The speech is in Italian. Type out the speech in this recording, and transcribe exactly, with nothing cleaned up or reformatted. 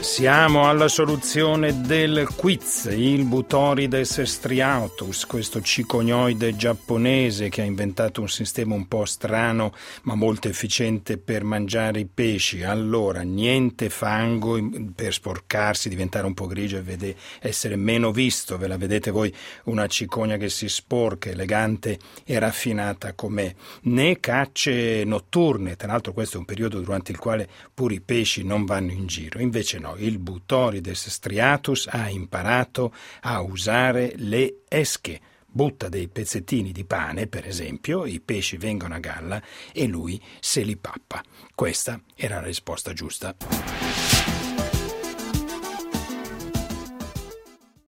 Siamo alla soluzione del quiz. Il Butorides striatus, questo cicognoide giapponese che ha inventato un sistema un po' strano ma molto efficiente per mangiare i pesci. Allora, niente fango per sporcarsi, diventare un po' grigio e vede, essere meno visto. Ve la vedete voi una cicogna che si sporca, elegante e raffinata com'è. Né cacce notturne, tra l'altro questo è un periodo durante il quale pure i pesci non vanno in giro. Invece no, il Butorides striatus ha imparato a usare le esche. Butta dei pezzettini di pane, per esempio, i pesci vengono a galla e lui se li pappa. Questa era la risposta giusta.